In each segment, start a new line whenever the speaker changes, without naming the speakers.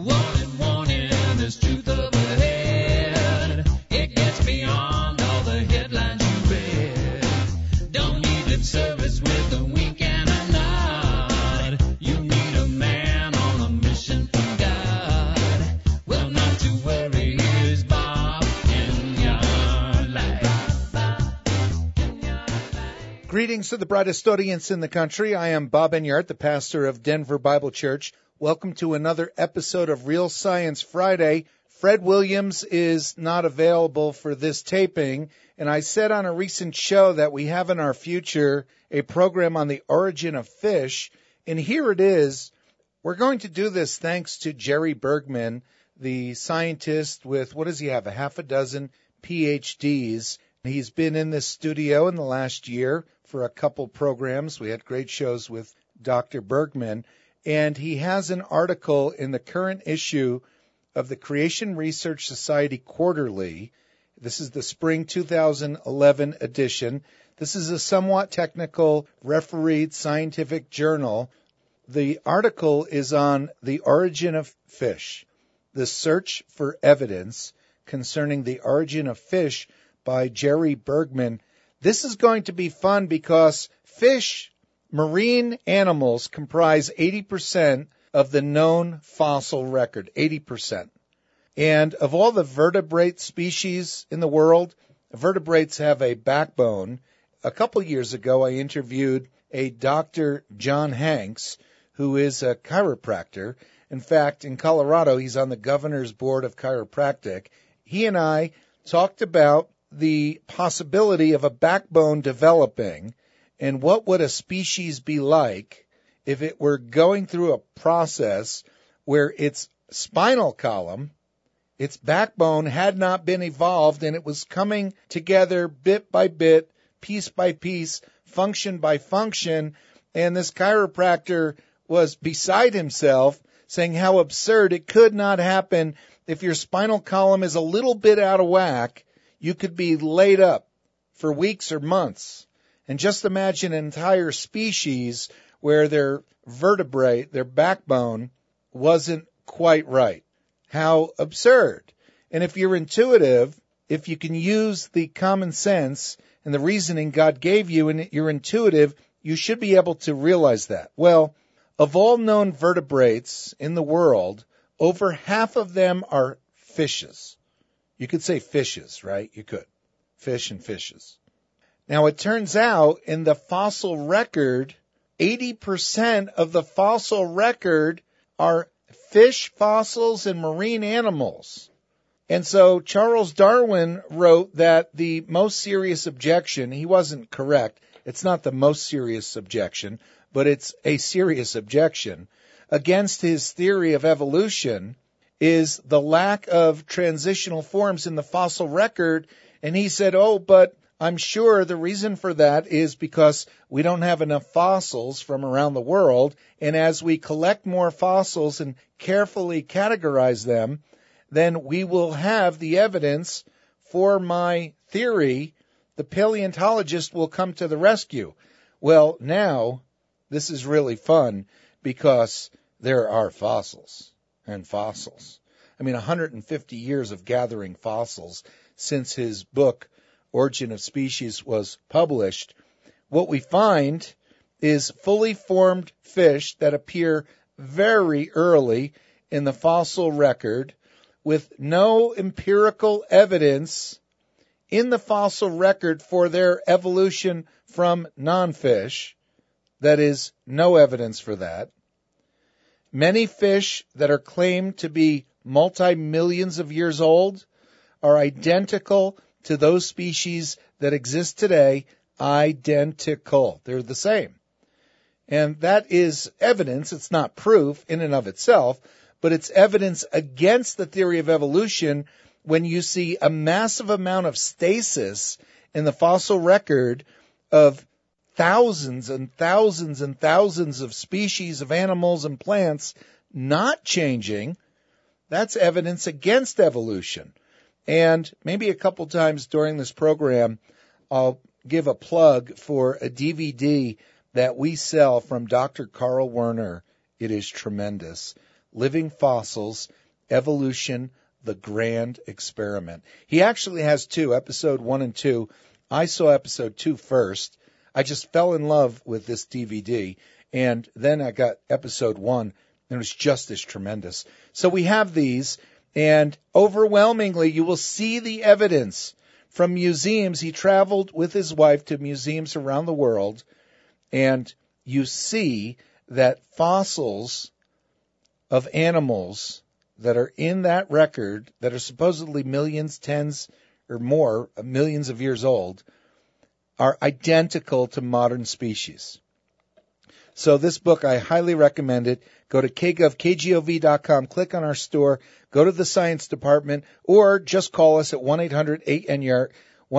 Warning, warning, there's truth up ahead. It gets beyond all the headlines you read. Don't need lip service with a wink and a nod. You need a man on a mission from God. Well, not to worry, here's Bob in your life.
Greetings to the brightest audience in the country. I am Bob Enyart, the pastor of Denver Bible Church. Welcome to another episode of Real Science Friday. Fred Williams is not available for this taping, and I said on a recent show that we have in our future a program on the origin of fish, and here it is. We're going to do this thanks to Jerry Bergman, the scientist with, what does he have, a half a dozen PhDs. He's been in this studio in the last year for a couple programs. We had great shows with Dr. Bergman. And he has an article in the current issue of the Creation Research Society Quarterly. This is the spring 2011 edition. This is a somewhat technical, refereed scientific journal. The article is on the origin of fish, the search for evidence concerning the origin of fish by Jerry Bergman. This is going to be fun because fish, marine animals, comprise 80% of the known fossil record, 80%. And of all the vertebrate species in the world, vertebrates have a backbone. A couple years ago, I interviewed a Dr. John Hanks, who is a chiropractor. In fact, in Colorado, he's on the governor's board of chiropractic. He and I talked about the possibility of a backbone developing and what would a species be like if it were going through a process where its spinal column, its backbone had not been evolved and it was coming together bit by bit, piece by piece, function by function, and this chiropractor was beside himself saying how absurd it could not happen. If your spinal column is a little bit out of whack, you could be laid up for weeks or months. And just imagine an entire species where their vertebrae, their backbone, wasn't quite right. How absurd. And if you're intuitive, if you can use the common sense and the reasoning God gave you and you're intuitive, you should be able to realize that. Well, of all known vertebrates in the world, over half of them are fishes. You could say fishes, right? You could. Fish and fishes. Now, it turns out in the fossil record, 80% of the fossil record are fish fossils and marine animals. And so Charles Darwin wrote that the most serious objection, he wasn't correct, it's not the most serious objection, but it's a serious objection against his theory of evolution is the lack of transitional forms in the fossil record. And he said, but I'm sure the reason for that is because we don't have enough fossils from around the world. And as we collect more fossils and carefully categorize them, then we will have the evidence for my theory. The paleontologist will come to the rescue. Well, now this is really fun because there are fossils. And fossils. I mean, 150 years of gathering fossils since his book, Origin of Species, was published. What we find is fully formed fish that appear very early in the fossil record with no empirical evidence in the fossil record for their evolution from non-fish. That is, no evidence for that. Many fish that are claimed to be multi-millions of years old are identical to those species that exist today, identical. They're the same. And that is evidence, it's not proof in and of itself, but it's evidence against the theory of evolution when you see a massive amount of stasis in the fossil record of thousands and thousands and thousands of species of animals and plants not changing. That's evidence against evolution. And maybe a couple times during this program, I'll give a plug for a DVD that we sell from Dr. Carl Werner. It is tremendous. Living Fossils, Evolution, The Grand Experiment. He actually has two, episode 1 and 2. I saw episode 2 first. I just fell in love with this DVD, and then I got episode 1, and it was just as tremendous. So we have these, and overwhelmingly you will see the evidence from museums. He traveled with his wife to museums around the world, and you see that fossils of animals that are in that record, that are supposedly millions, tens, or more, millions of years old, are identical to modern species. So this book, I highly recommend it. Go to kgov.com, click on our store, go to the science department, or just call us at 1-800-8NYART,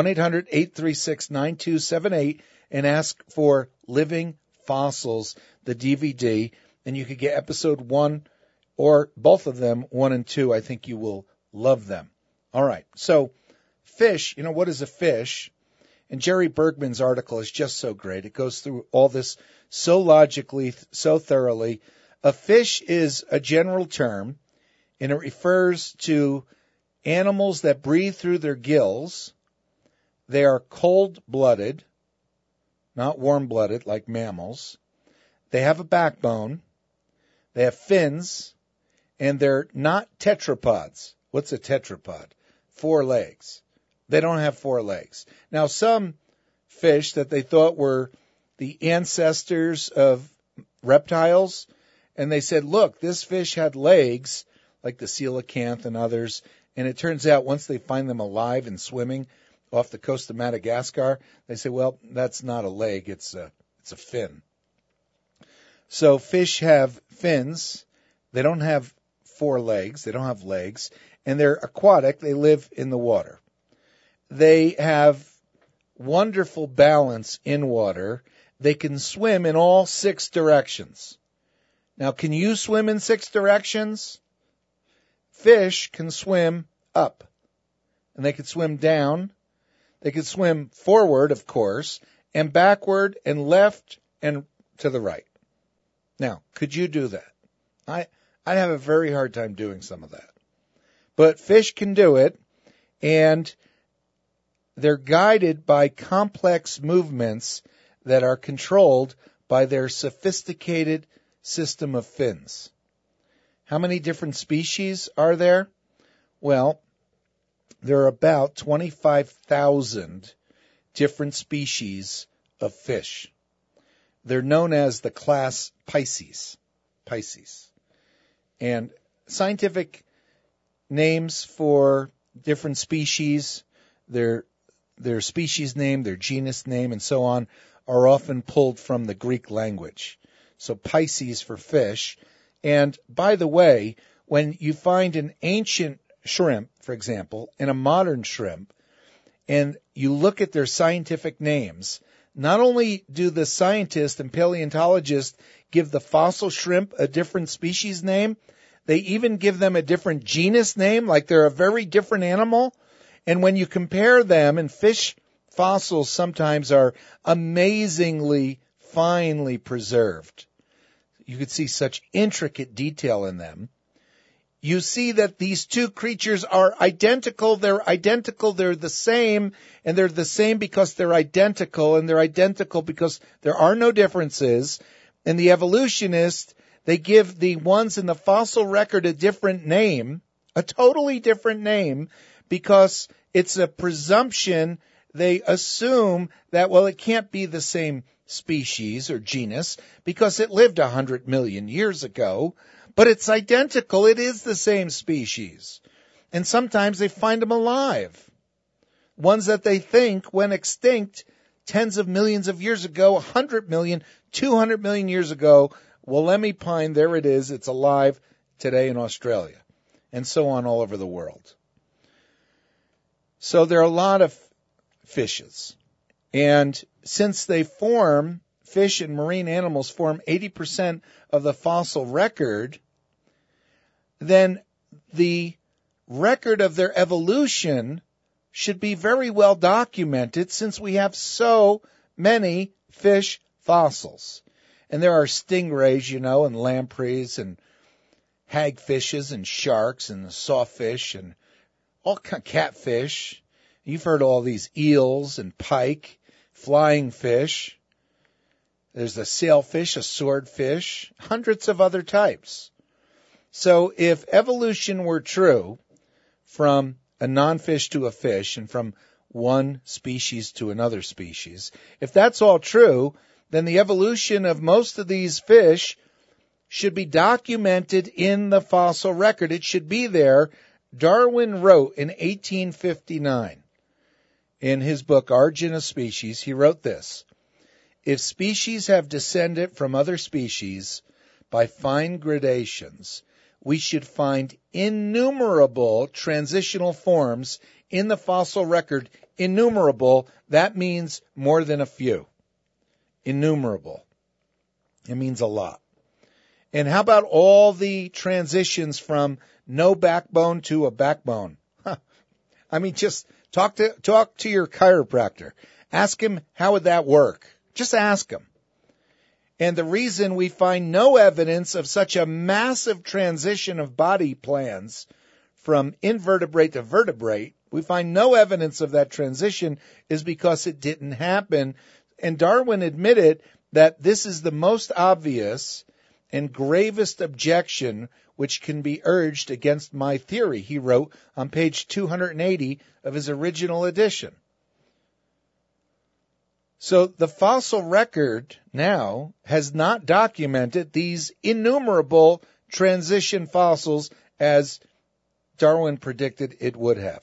1-800-836-9278, and ask for Living Fossils, the DVD, and you could get episode 1 or both of them, 1 and 2. I think you will love them. All right, so fish, what is a fish? And Jerry Bergman's article is just so great. It goes through all this so logically, so thoroughly. A fish is a general term, and it refers to animals that breathe through their gills. They are cold-blooded, not warm-blooded like mammals. They have a backbone. They have fins, and they're not tetrapods. What's a tetrapod? 4 legs. They don't have 4 legs. Now, some fish that they thought were the ancestors of reptiles, and they said, look, this fish had legs, like the coelacanth and others, and it turns out once they find them alive and swimming off the coast of Madagascar, they say, well, that's not a leg, it's a fin. So fish have fins. They don't have 4 legs. They don't have legs, and they're aquatic. They live in the water. They have wonderful balance in water. They can swim in all 6 directions. Now, can you swim in 6 directions? Fish can swim up, and they can swim down. They can swim forward, of course, and backward and left and to the right. Now, could you do that? I'd have a very hard time doing some of that. But fish can do it, and they're guided by complex movements that are controlled by their sophisticated system of fins. How many different species are there? Well, there are about 25,000 different species of fish. They're known as the class Pisces. And scientific names for different species, their species name, their genus name, and so on, are often pulled from the Greek language. So Pisces for fish. And by the way, when you find an ancient shrimp, for example, and a modern shrimp, and you look at their scientific names, not only do the scientists and paleontologists give the fossil shrimp a different species name, they even give them a different genus name, like they're a very different animal. And when you compare them, and fish fossils sometimes are amazingly finely preserved. You could see such intricate detail in them. You see that these two creatures are identical. They're identical. They're the same. And they're the same because they're identical. And they're identical because there are no differences. And the evolutionists, they give the ones in the fossil record a different name, a totally different name, because it's a presumption. They assume that, well, it can't be the same species or genus because it lived 100 million years ago, but it's identical. It is the same species. And sometimes they find them alive. Ones that they think went extinct tens of millions of years ago, 100 million, 200 million years ago. Wollemi pine, there it is. It's alive today in Australia, and so on all over the world. So there are a lot of fishes. And since fish and marine animals form 80% of the fossil record, then the record of their evolution should be very well documented since we have so many fish fossils. And there are stingrays, and lampreys and hagfishes and sharks and sawfish and all kind of catfish. You've heard all these eels and pike, flying fish. There's a sailfish, a swordfish, hundreds of other types. So if evolution were true from a non-fish to a fish and from one species to another species, if that's all true, then the evolution of most of these fish should be documented in the fossil record. It should be there. Darwin wrote in 1859 in his book, Origin of Species, he wrote this: if species have descended from other species by fine gradations, we should find innumerable transitional forms in the fossil record. Innumerable, that means more than a few. Innumerable. It means a lot. And how about all the transitions from no backbone to a backbone? I mean, just talk to your chiropractor. Ask him, how would that work? Just ask him. And the reason we find no evidence of such a massive transition of body plans from invertebrate to vertebrate, we find no evidence of that transition, is because it didn't happen. And Darwin admitted that this is the most obvious and gravest objection which can be urged against my theory, he wrote on page 280 of his original edition. So the fossil record now has not documented these innumerable transition fossils as Darwin predicted it would have.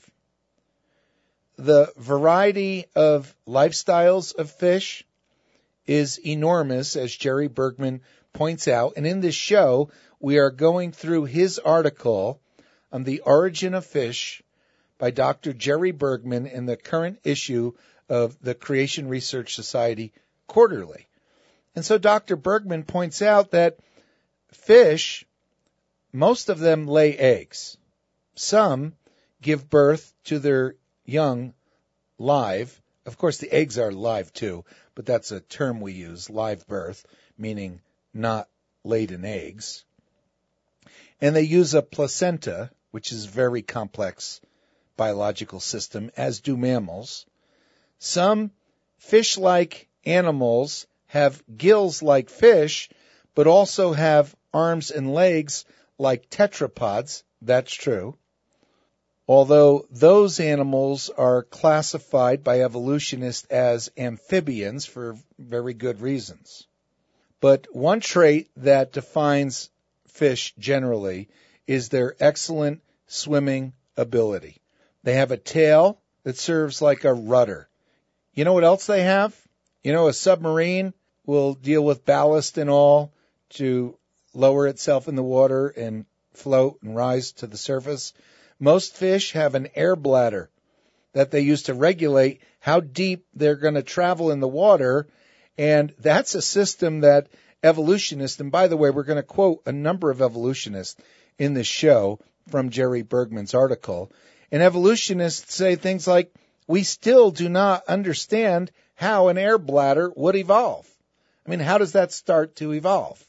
The variety of lifestyles of fish is enormous, as Jerry Bergman points out. And in this show, we are going through his article on the origin of fish by Dr. Jerry Bergman in the current issue of the Creation Research Society Quarterly. And so Dr. Bergman points out that fish, most of them lay eggs. Some give birth to their young live. Of course, the eggs are live too, but that's a term we use, live birth, meaning not laid in eggs. And they use a placenta, which is a very complex biological system, as do mammals. Some fish-like animals have gills like fish, but also have arms and legs like tetrapods. That's true. Although those animals are classified by evolutionists as amphibians for very good reasons. But one trait that defines fish generally is their excellent swimming ability. They have a tail that serves like a rudder. You know what else they have? You know, a submarine will deal with ballast and all to lower itself in the water and float and rise to the surface. Most fish have an air bladder that they use to regulate how deep they're going to travel in the water. And that's a system that evolutionists, and by the way, we're going to quote a number of evolutionists in this show from Jerry Bergman's article. And evolutionists say things like, we still do not understand how an air bladder would evolve. I mean, how does that start to evolve?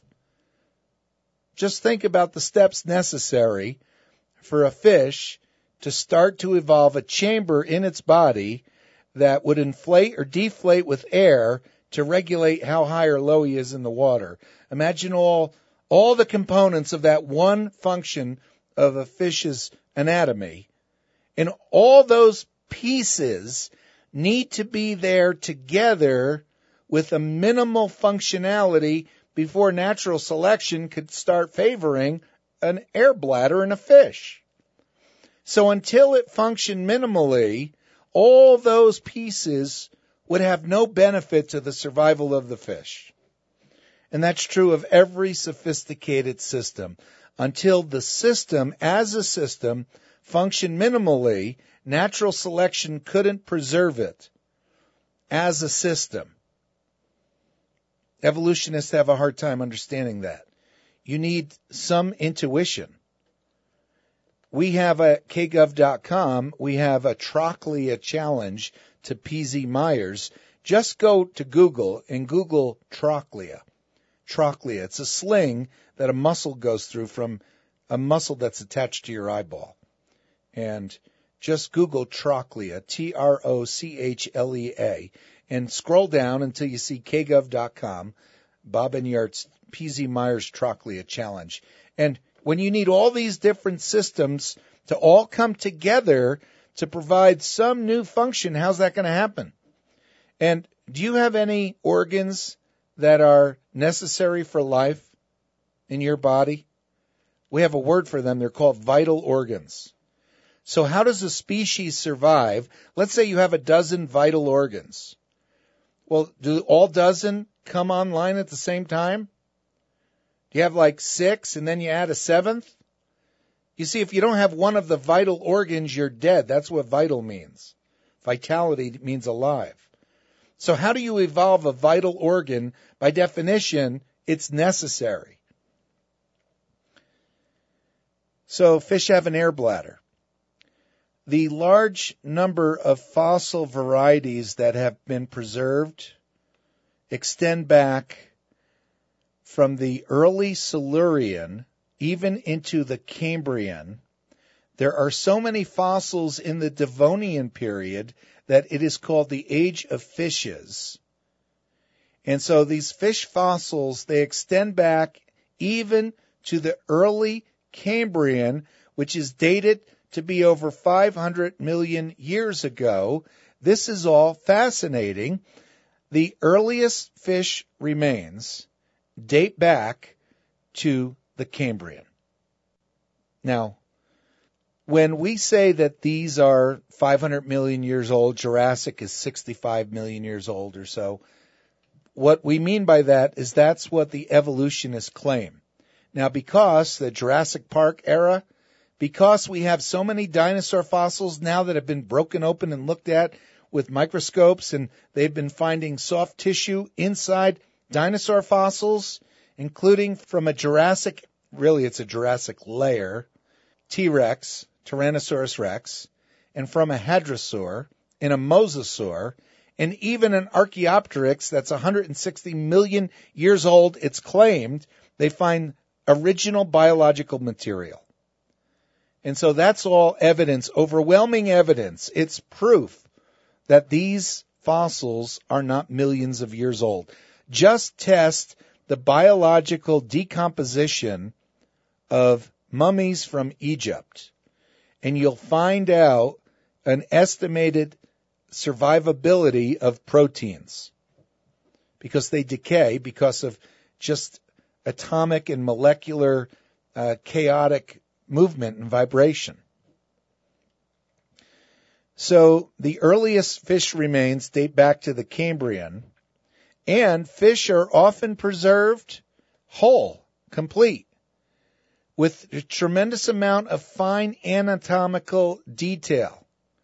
Just think about the steps necessary for a fish to start to evolve a chamber in its body that would inflate or deflate with air to regulate how high or low he is in the water. Imagine all the components of that one function of a fish's anatomy. And all those pieces need to be there together with a minimal functionality before natural selection could start favoring an air bladder in a fish. So until it functioned minimally, all those pieces would have no benefit to the survival of the fish. And that's true of every sophisticated system. Until the system, as a system, functioned minimally, natural selection couldn't preserve it as a system. Evolutionists have a hard time understanding that. You need some intuition. We have at kgov.com, we have a Trochlea challenge to PZ Myers. Just go to Google and Google Trochlea. Trochlea. It's a sling that a muscle goes through from a muscle that's attached to your eyeball. And just Google trochlea, Trochlea, and scroll down until you see kgov.com, Bob Enyart's PZ Myers Trochlea Challenge. And when you need all these different systems to all come together to provide some new function, how's that going to happen? And do you have any organs that are necessary for life in your body? We have a word for them. They're called vital organs. So how does a species survive? Let's say you have a dozen vital organs. Well, do all dozen come online at the same time? Do you have like 6 and then you add a 7th? You see, if you don't have one of the vital organs, you're dead. That's what vital means. Vitality means alive. So how do you evolve a vital organ? By definition, it's necessary. So fish have an air bladder. The large number of fossil varieties that have been preserved extend back from the early Silurian even into the Cambrian. There are so many fossils in the Devonian period that it is called the Age of Fishes. And so these fish fossils, they extend back even to the early Cambrian, which is dated to be over 500 million years ago. This is all fascinating. The earliest fish remains date back to the Cambrian. Now, when we say that these are 500 million years old, Jurassic is 65 million years old or so, what we mean by that is that's what the evolutionists claim. Now, because the Jurassic Park era, because we have so many dinosaur fossils now that have been broken open and looked at with microscopes, and they've been finding soft tissue inside dinosaur fossils, including from a Jurassic, really it's a Jurassic layer, T-Rex, Tyrannosaurus rex, and from a hadrosaur and a mosasaur, and even an Archaeopteryx that's 160 million years old, it's claimed, they find original biological material. And so that's all evidence, overwhelming evidence. It's proof that these fossils are not millions of years old. Just test the biological decomposition of mummies from Egypt, and you'll find out an estimated survivability of proteins because they decay because of just atomic and molecular chaotic movement and vibration. So the earliest fish remains date back to the Cambrian, and fish are often preserved whole, complete, with a tremendous amount of fine anatomical detail.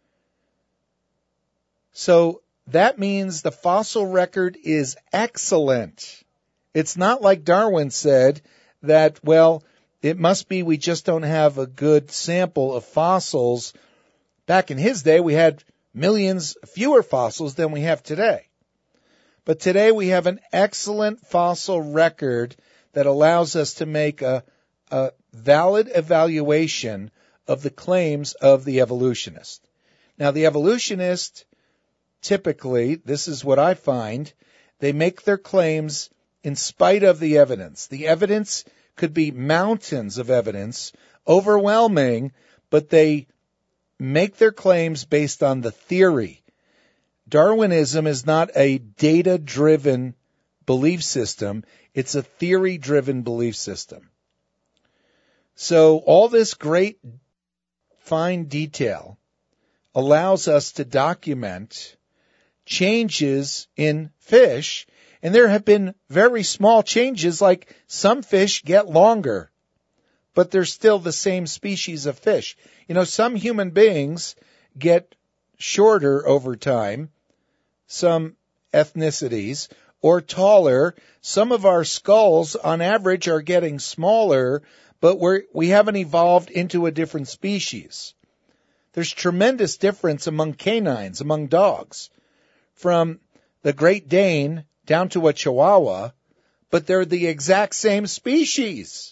So that means the fossil record is excellent. It's not like Darwin said that, well, it must be we just don't have a good sample of fossils. Back in his day, we had millions fewer fossils than we have today. But today we have an excellent fossil record that allows us to make a valid evaluation of the claims of the evolutionist. Now, the evolutionist, typically, this is what I find, they make their claims in spite of the evidence. The evidence could be mountains of evidence, overwhelming, but they make their claims based on the theory. Darwinism is not a data-driven belief system. It's a theory-driven belief system. So all this great fine detail allows us to document changes in fish, and there have been very small changes, like some fish get longer, but they're still the same species of fish. You know, some human beings get shorter over time, some ethnicities, or taller. Some of our skulls, on average, are getting smaller, but we haven't evolved into a different species. There's tremendous difference among canines, among dogs, from the Great Dane down to a Chihuahua, but they're the exact same species.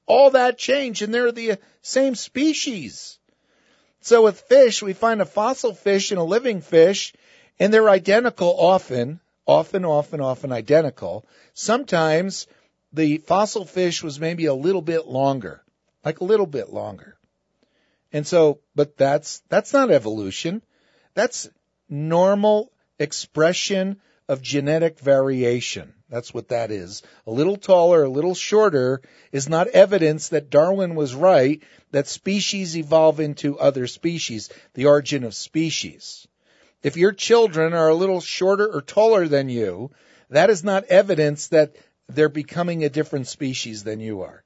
all that change, and they're the same species. So with fish, we find a fossil fish and a living fish, and they're identical often identical. Sometimes the fossil fish was maybe a little bit longer, like a little bit longer. And so, but that's not evolution. That's normal expression of genetic variation. That's what that is. A little taller, a little shorter is not evidence that Darwin was right, that species evolve into other species, the origin of species. If your children are a little shorter or taller than you, that is not evidence that they're becoming a different species than you are.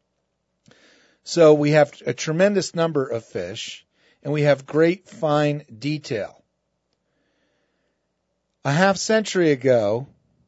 So we have a tremendous number of fish, and we have great fine detail. A half century ago,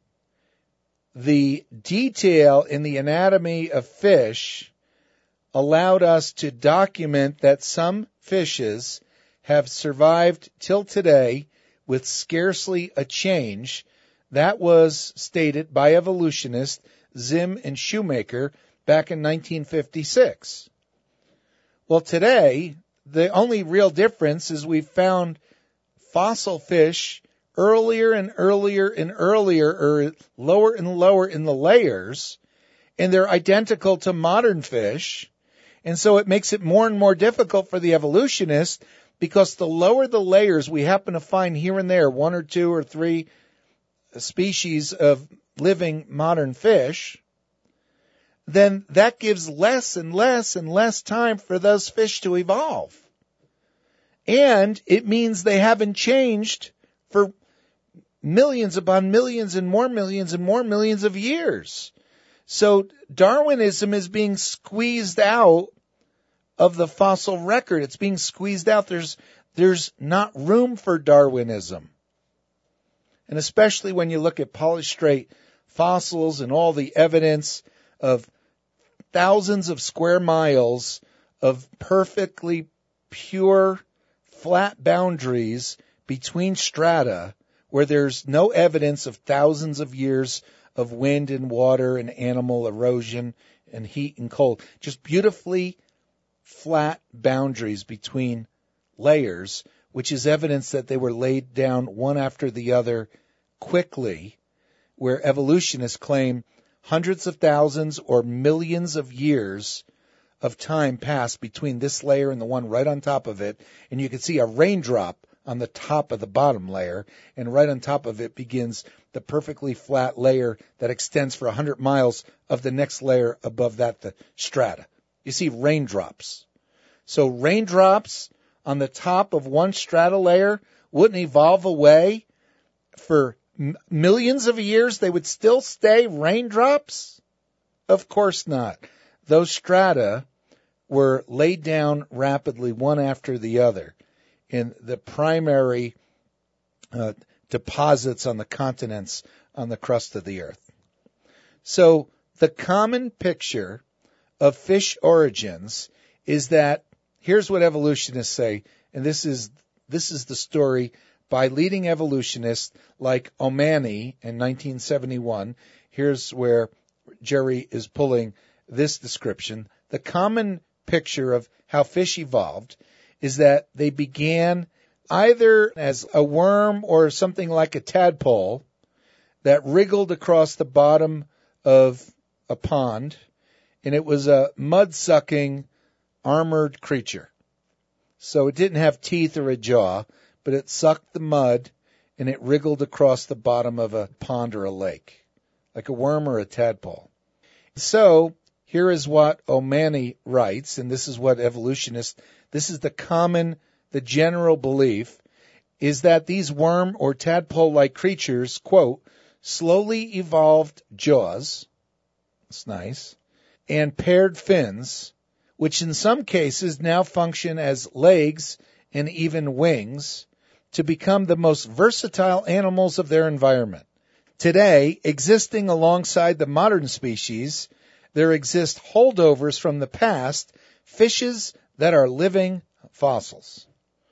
the detail in the anatomy of fish allowed us to document that some fishes have survived till today with scarcely a change. That was stated by evolutionists Zim and Shoemaker back in 1956. Well, today, the only real difference is we've found fossil fish earlier and earlier and earlier, or lower and lower in the layers, and they're identical to modern fish. And so it makes it more and more difficult for the evolutionists, because the lower the layers we happen to find here and there, 1 or 2 or 3 species of living modern fish, then that gives less and less and less time for those fish to evolve. And it means they haven't changed for millions upon millions and more millions of years. So Darwinism is being squeezed out of the fossil record. It's being squeezed out. There's not room for Darwinism. And especially when you look at polystrate fossils and all the evidence of thousands of square miles of perfectly pure flat boundaries between strata, where there's no evidence of thousands of years of wind and water and animal erosion and heat and cold. Just beautifully flat boundaries between layers, which is evidence that they were laid down one after the other quickly, where evolutionists claim hundreds of thousands or millions of years of time passed between this layer and the one right on top of it, and you can see a raindrop on the top of the bottom layer, and right on top of it begins the perfectly flat layer that extends for 100 miles of the next layer above that, the strata. You see raindrops. So raindrops on the top of one strata layer wouldn't evolve away for millions of years. They would still stay raindrops? Of course not. Those strata were laid down rapidly, one after the other, in the primary deposits on the continents on the crust of the earth. So the common picture of fish origins is that, here's what evolutionists say, and this is the story by leading evolutionists like Omani in 1971. Here's where Jerry is pulling this description. The common picture of how fish evolved is that they began either as a worm or something like a tadpole that wriggled across the bottom of a pond, and it was a mud-sucking armored creature. So it didn't have teeth or a jaw, but it sucked the mud and it wriggled across the bottom of a pond or a lake, like a worm or a tadpole. So here is what Omani writes, and this is what evolutionists, this is the general belief, is that these worm or tadpole-like creatures, quote, slowly evolved jaws, that's nice, and paired fins, which in some cases now function as legs and even wings, to become the most versatile animals of their environment. Today, existing alongside the modern species, there exist holdovers from the past, fishes that are living fossils.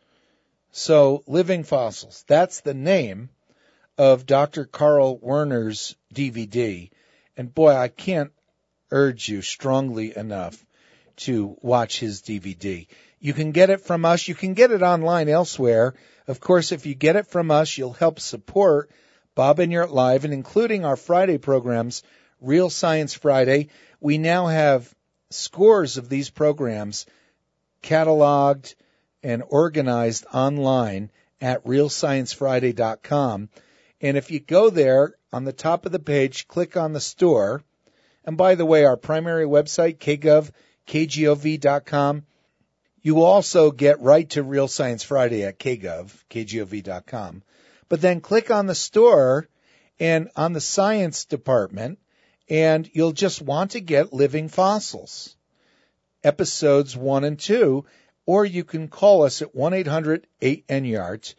So, living fossils, that's the name of Dr. Carl Werner's DVD. And boy, I can't urge you strongly enough to watch his DVD. You can get it from us. You can get it online elsewhere. Of course, if you get it from us, you'll help support Bob and Yurt Live, and including our Friday programs, Real Science Friday. We now have scores of these programs cataloged and organized online at realsciencefriday.com. And if you go there, on the top of the page, click on the store. And by the way, our primary website, kgov.com, you also get right to Real Science Friday at kgov.com. But then click on the store and on the science department, and you'll just want to get Living Fossils, episodes 1 and 2, or you can call us at 1-800-8-NYART,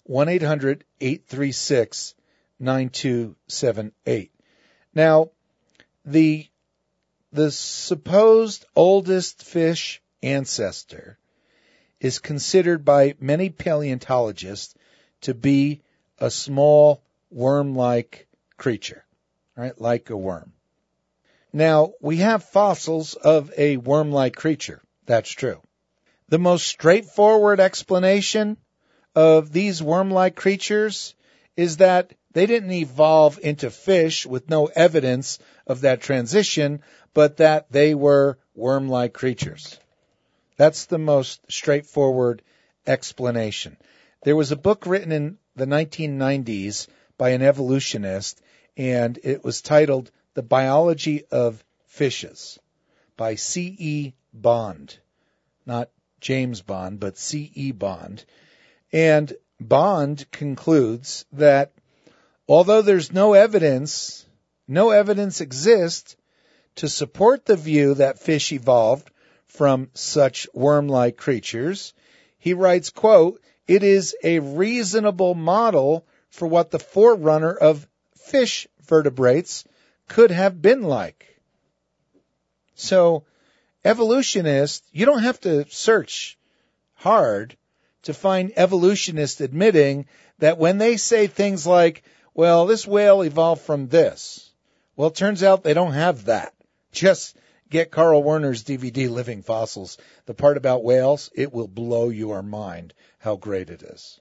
1-800-836-9278. Now, the supposed oldest fish ancestor is considered by many paleontologists to be a small worm-like creature, right? Like a worm. Now, we have fossils of a worm-like creature. That's true. The most straightforward explanation of these worm-like creatures is that they didn't evolve into fish with no evidence of that transition, but that they were worm-like creatures. That's the most straightforward explanation. There was a book written in the 1990s by an evolutionist, and it was titled The Biology of Fishes by C.E. Bond. Not James Bond, but C.E. Bond. And Bond concludes that although there's no evidence exists to support the view that fish evolved from such worm-like creatures, he writes, quote, "It is a reasonable model for what the forerunner of fish vertebrates could have been like." So, evolutionists, you don't have to search hard to find evolutionists admitting that when they say things like, well, this whale evolved from this, well, it turns out they don't have that. Just get Carl Werner's DVD, Living Fossils. The part about whales, it will blow your mind how great it is.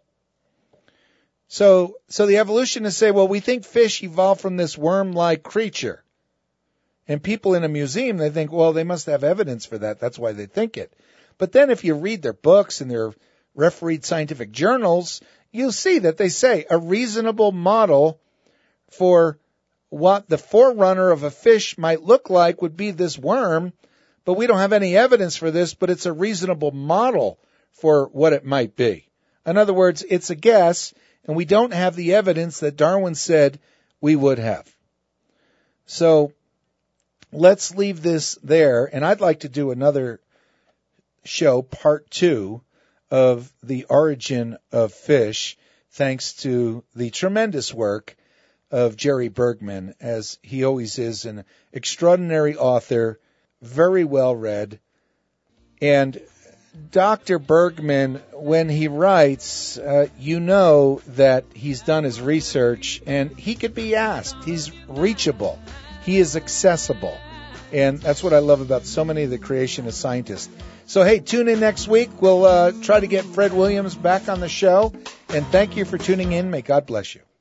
So the evolutionists say, well, we think fish evolved from this worm-like creature. And people in a museum, they think, well, they must have evidence for that. That's why they think it. But then if you read their books and their refereed scientific journals, you'll see that they say a reasonable model for what the forerunner of a fish might look like would be this worm, but we don't have any evidence for this, but it's a reasonable model for what it might be. In other words, it's a guess, and we don't have the evidence that Darwin said we would have. So let's leave this there, and I'd like to do another show, part 2, of the origin of fish, thanks to the tremendous work of Jerry Bergman, as he always is, an extraordinary author, very well read. And Dr. Bergman, when he writes, you know that he's done his research, and he could be asked. He's reachable. He is accessible. And that's what I love about so many of the creationist scientists. So, hey, tune in next week. We'll try to get Fred Williams back on the show. And thank you for tuning in. May God bless you.